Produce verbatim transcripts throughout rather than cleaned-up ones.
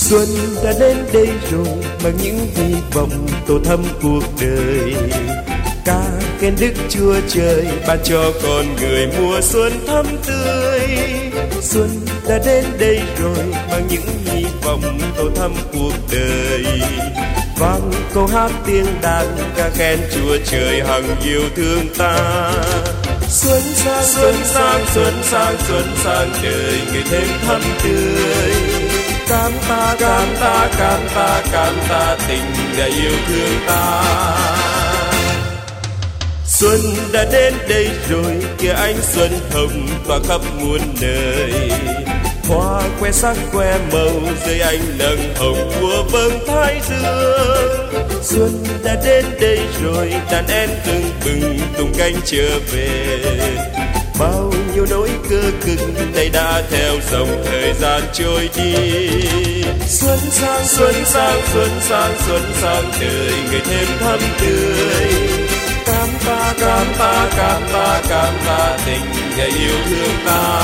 Xuân đã đến đây rồi, mang những hy vọng tô thắm cuộc đời. Ca khen Đức Chúa Trời ban cho con người mùa xuân thắm tươi. Xuân đã đến đây rồi, mang những hy vọng tô thắm cuộc đời. Vang câu hát tiếng đàn ca khen Chúa Trời hằng yêu thương ta. Xuân sang xuân sang xuân sang xuân sang đời người thêm thắm tươi. Cảm ta cảm ta cảm ta cảm ta tình đã yêu thương ta. Xuân đã đến đây rồi, kia ánh xuân hồng tỏa khắp muôn nơi. Hoa khoe sắc khoe màu dưới ánh nắng hồng của vầng thái dương. Xuân đã đến đây rồi, đàn én tưng bừng tung cánh trở về. Bao nhiêu nỗi cơ cực nay đã theo dòng thời gian trôi đi. Xuân sang xuân sang xuân sang xuân sang đời người thêm thắm tươi. Cảm ta cảm ta cảm ta cảm ta tình người yêu thương ta.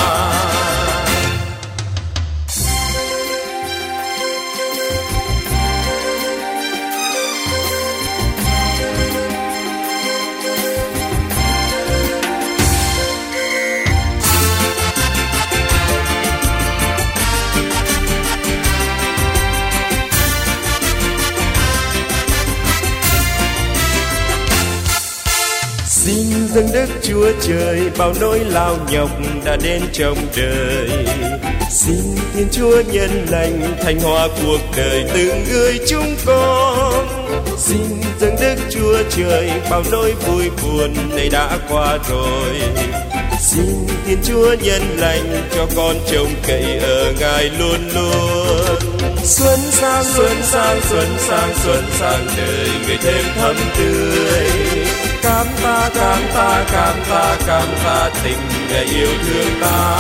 Xin dâng Đức Chúa Trời bao nỗi lao nhọc đã đến trong đời. Xin Thiên Chúa nhân lành thành hoa cuộc đời từng người chúng con. Xin dâng Đức Chúa Trời bao nỗi vui buồn này đã qua rồi. Xin Thiên Chúa nhân lành cho con trông cậy ở Ngài luôn luôn. Xuân sang xuân sang xuân sang xuân sang đời người thêm thắm tươi. Cảm ta cảm ta cảm ta cảm ta tình người yêu thương ta.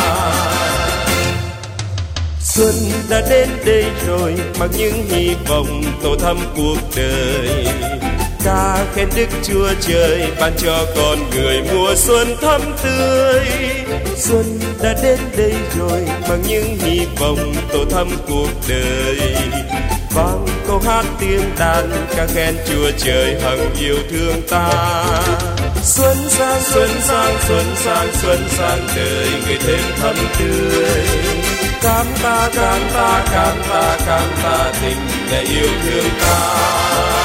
Xuân đã đến đây rồi, mang những hy vọng tô thắm cuộc đời. Ca khen Đức Chúa Trời ban cho con người mùa xuân thắm tươi. Xuân đã đến đây rồi, mang những hy vọng tô thắm cuộc đời. Vang câu hát tiếng đàn ca khen Chúa Trời hằng yêu thương ta. Xuân sang xuân sang xuân sang xuân sang đời người thêm thắm tươi. Cảm ta cảm ta cảm ta cảm ta tình người yêu thương ta.